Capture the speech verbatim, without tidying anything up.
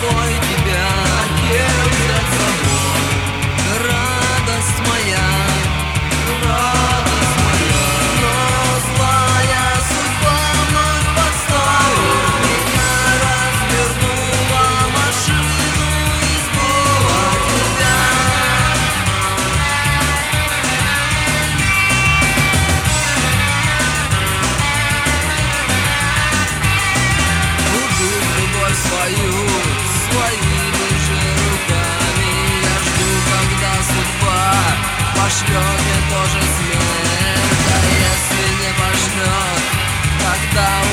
собой тебя, кем взять с собой. Радость моя, радость моя. Но злая судьба вновь подставила меня, развернула машину и сбила тебя. Убил любовь свою своими же руками. Я жду, когда судьба пошлет мне тоже смерть. А если не пошлет, тогда